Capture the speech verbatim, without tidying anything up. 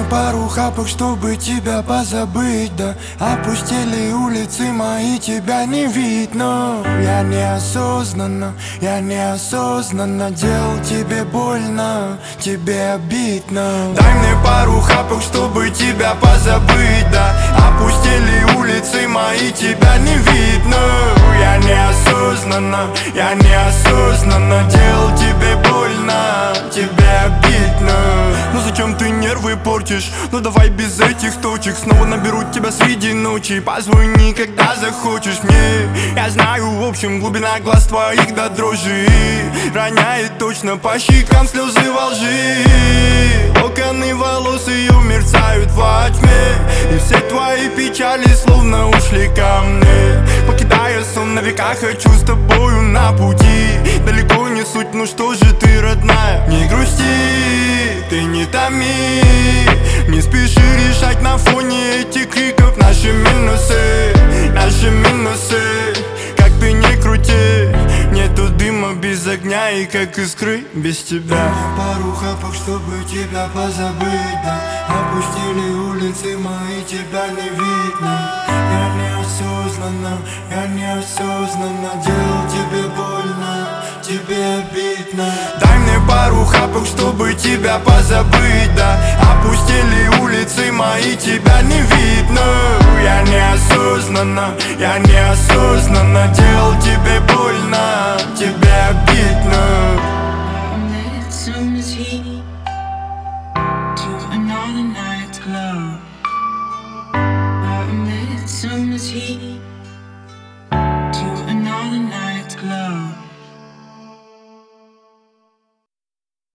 пару хапок, чтобы тебя позабыть, да. Опустели улицы мои, тебя не видно. Я неосознанно, я неосознанно делал тебе больно, тебе обидно. Дай мне пару хапок, чтобы тебя позабыть, да. Опустели улицы мои, тебя не видно. Я неосознанно, я неосознанно делал тебе больно, тебе обидно. Ну зачем ты нервы портишь? Ну давай без этих точек. Снова наберу тебя среди ночи. Позвони, когда захочешь мне. Я знаю, в общем, глубина глаз твоих до дрожи роняет точно по щекам слезы во лжи. Локоны волос ее мерцают во тьме, и все твои печали словно ушли ко мне. Покидая сон на века, хочу с тобою на пути. Далеко не суть, ну что же ты, родная, не грусти, ты не томи. Не спеши решать на фоне этих криков наши минусы, наши минусы. Как ты не крути, нету дыма без огня, и как искры без тебя. Пару хапок, чтобы тебя позабыть, да. Опустили улицы мои, тебя не видно. Я неосознанно, я неосознанно делал тебе больно, тебе обидно. Дай мне пару хапок, чтобы тебя позабыть, да. Опустили улицы мои, тебя не видно. Я неосознанно, я неосознанно делал тебе больно, тебе обидно. Summer's heat